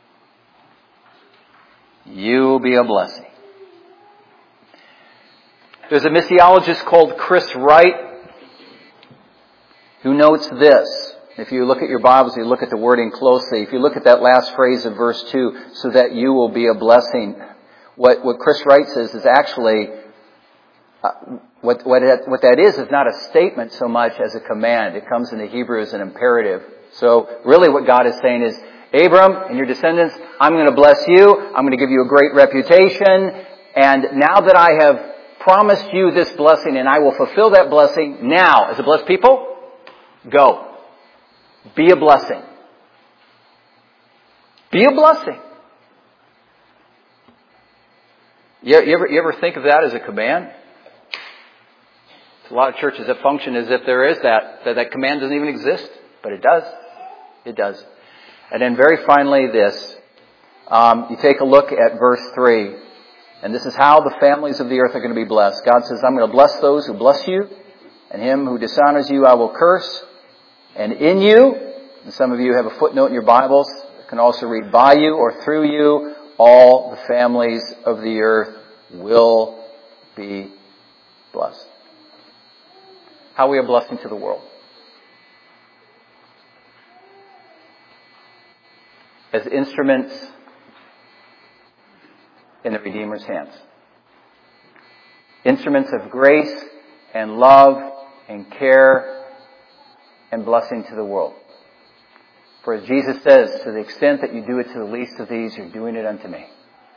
You will be a blessing. There's a missiologist called Chris Wright who notes this. If you look at your Bibles, you look at the wording closely. If you look at that last phrase of verse two, so that you will be a blessing. What, what Chris Wright says is actually, uh, what, what, that, what that is, is not a statement so much as a command. It comes in the Hebrew as an imperative. So really what God is saying is, Abram and your descendants, I'm going to bless you. I'm going to give you a great reputation. And now that I have promised you this blessing and I will fulfill that blessing, now, as a blessed people, go. Be a blessing. Be a blessing. You ever, you ever think of that as a command? There's a lot of churches that function as if there is that, that that command doesn't even exist. But it does. It does. And then very finally this, um, you take a look at verse three. And this is how the families of the earth are going to be blessed. God says, I'm going to bless those who bless you, and him who dishonors you I will curse. And in you, and some of you have a footnote in your Bibles, it can also read by you or through you, all the families of the earth will be blessed. How are we a blessing to the world? As instruments in the Redeemer's hands. Instruments of grace and love and care and blessing to the world. For as Jesus says, to the extent that you do it to the least of these, you're doing it unto me.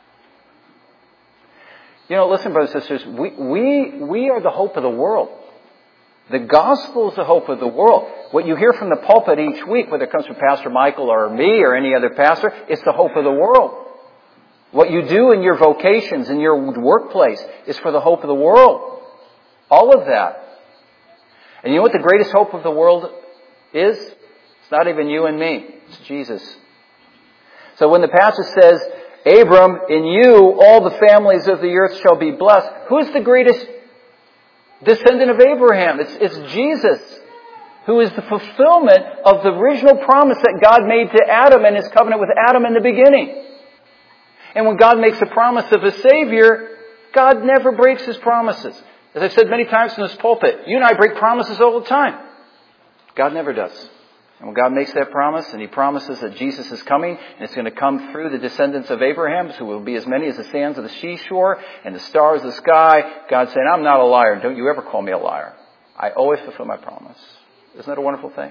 You know, listen, brothers and sisters, we, we, we are the hope of the world. The gospel is the hope of the world. What you hear from the pulpit each week, whether it comes from Pastor Michael or me or any other pastor, it's the hope of the world. What you do in your vocations, in your workplace, is for the hope of the world. All of that. And you know what the greatest hope of the world is? It's not even you and me. It's Jesus. So when the passage says, Abram, in you all the families of the earth shall be blessed, who's the greatest descendant of Abraham? It's, it's Jesus, who is the fulfillment of the original promise that God made to Adam and his covenant with Adam in the beginning. And when God makes a promise of a Savior, God never breaks His promises. As I've said many times in this pulpit, you and I break promises all the time. God never does. And when God makes that promise, and He promises that Jesus is coming, and it's going to come through the descendants of Abraham, who will be as many as the sands of the seashore and the stars of the sky, God's saying, I'm not a liar. Don't you ever call me a liar. I always fulfill my promise. Isn't that a wonderful thing?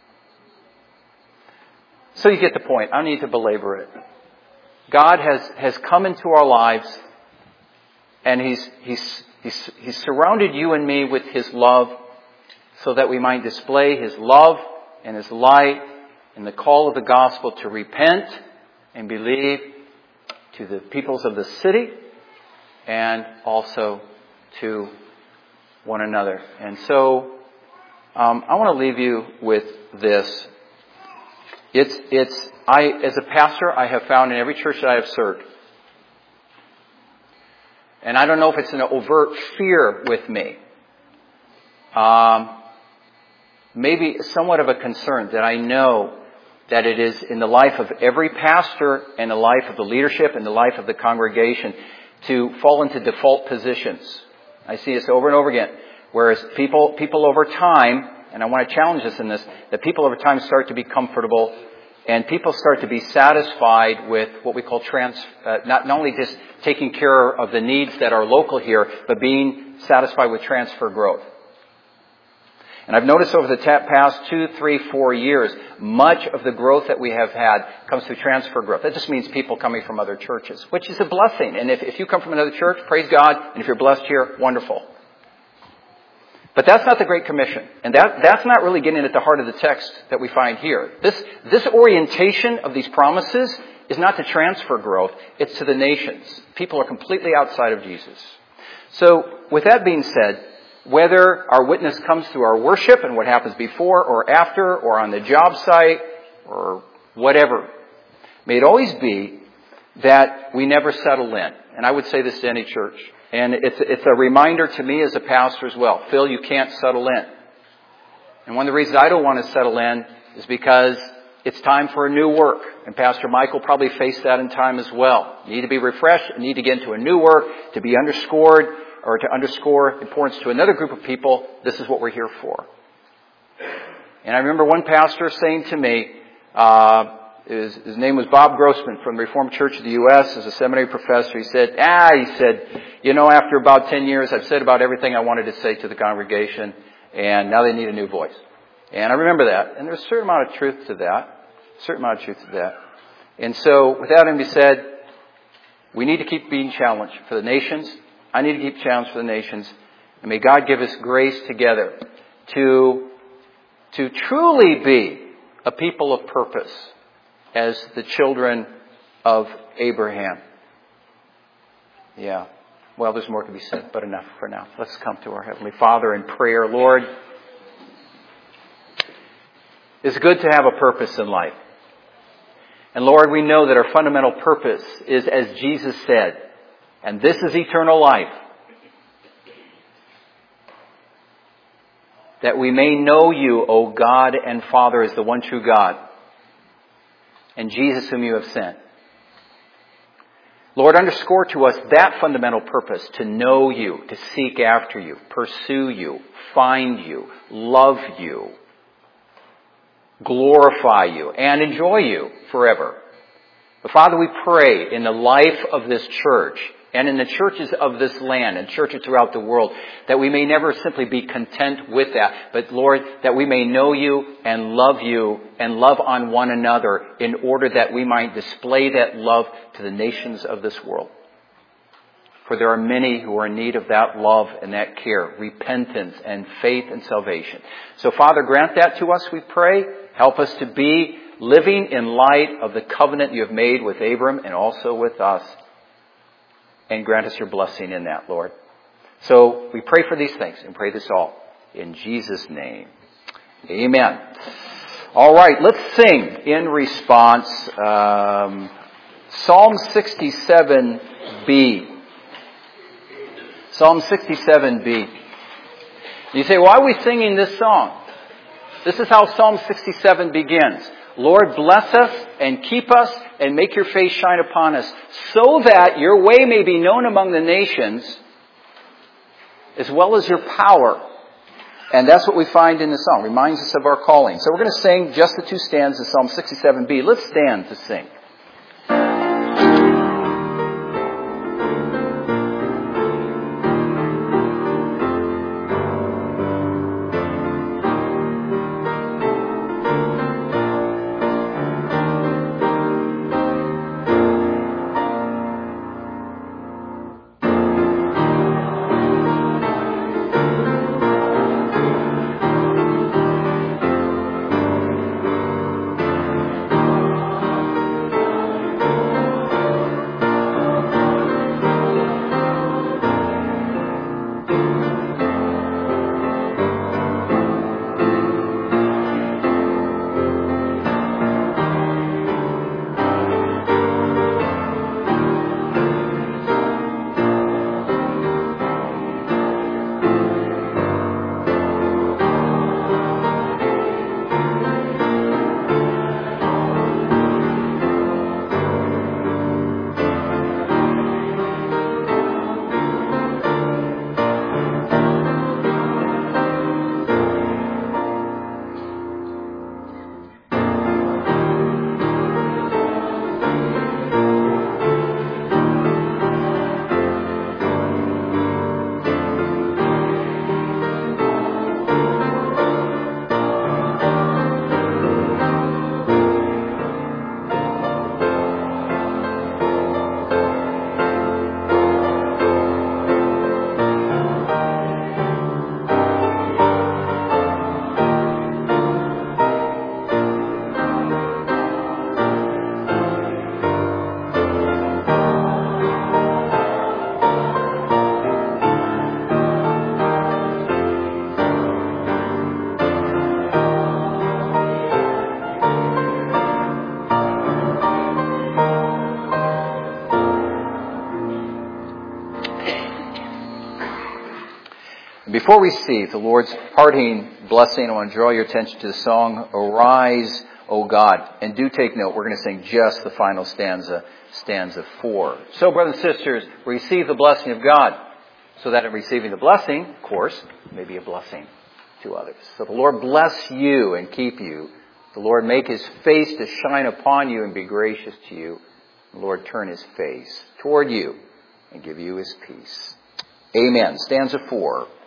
So you get the point. I don't need to belabor it. God has, has come into our lives, and He's, He's, He's, He's surrounded you and me with His love so that we might display His love and His light and the call of the gospel to repent and believe to the peoples of the city and also to one another. And so um, I want to leave you with this. It's, it's, I, as a pastor, I have found in every church that I have served, and I don't know if it's an overt fear with me, um, maybe somewhat of a concern that I know that it is in the life of every pastor and the life of the leadership and the life of the congregation to fall into default positions. I see this over and over again. Whereas people, people over time, and I want to challenge us in this, that people over time start to be comfortable and people start to be satisfied with what we call trans, uh, not, not only just taking care of the needs that are local here, but being satisfied with transfer growth. And I've noticed over the past two, three, four years, much of the growth that we have had comes through transfer growth. That just means people coming from other churches, which is a blessing. And if, if you come from another church, praise God. And if you're blessed here, wonderful. But that's not the Great Commission. And that, that's not really getting at the heart of the text that we find here. This, this orientation of these promises is not to transfer growth. It's to the nations. People are completely outside of Jesus. So with that being said, whether our witness comes through our worship and what happens before or after or on the job site or whatever, may it always be that we never settle in. And I would say this to any church. And it's, it's a reminder to me as a pastor as well. Phil, you can't settle in. And one of the reasons I don't want to settle in is because it's time for a new work. And Pastor Michael probably faced that in time as well. You need to be refreshed. You need to get into a new work, to be underscored, or to underscore importance to another group of people. This is what we're here for. And I remember one pastor saying to me, uh, his, his name was Bob Grossman from the Reformed Church of the U S as a seminary professor. He said, ah, he said, you know, after about ten years, I've said about everything I wanted to say to the congregation, and now they need a new voice. And I remember that. And there's a certain amount of truth to that. A certain amount of truth to that. And so, with that having been said, we need to keep being challenged for the nations. I need to keep challenged for the nations. And may God give us grace together to, to truly be a people of purpose as the children of Abraham. Yeah. Well, there's more to be said, but enough for now. Let's come to our Heavenly Father in prayer. Lord, it's good to have a purpose in life. And Lord, we know that our fundamental purpose is, as Jesus said, and this is eternal life, that we may know you, O God and Father, as the one true God, and Jesus whom you have sent. Lord, underscore to us that fundamental purpose, to know you, to seek after you, pursue you, find you, love you, glorify you, and enjoy you forever. But Father, we pray in the life of this church and in the churches of this land and churches throughout the world, that we may never simply be content with that, but Lord, that we may know you and love you and love on one another in order that we might display that love to the nations of this world. For there are many who are in need of that love and that care, repentance and faith and salvation. So Father, grant that to us, we pray. Help us to be living in light of the covenant you have made with Abram and also with us. And grant us your blessing in that, Lord. So we pray for these things and pray this all in Jesus' name. Amen. All right, let's sing in response um, Psalm sixty-seven B. Psalm sixty-seven B. You say, why are we singing this song? This is how Psalm sixty-seven begins. Lord, bless us and keep us and make your face shine upon us so that your way may be known among the nations as well as your power. And that's what we find in the song. Reminds us of our calling. So we're going to sing just the two stanzas of Psalm sixty-seven B. Let's stand to sing. Before we receive the Lord's parting blessing, I want to draw your attention to the song, Arise, O God. And do take note, we're going to sing just the final stanza, stanza four. So, brothers and sisters, receive the blessing of God, so that in receiving the blessing, of course, may be a blessing to others. So the Lord bless you and keep you. The Lord make his face to shine upon you and be gracious to you. The Lord turn his face toward you and give you his peace. Amen. Stanza four.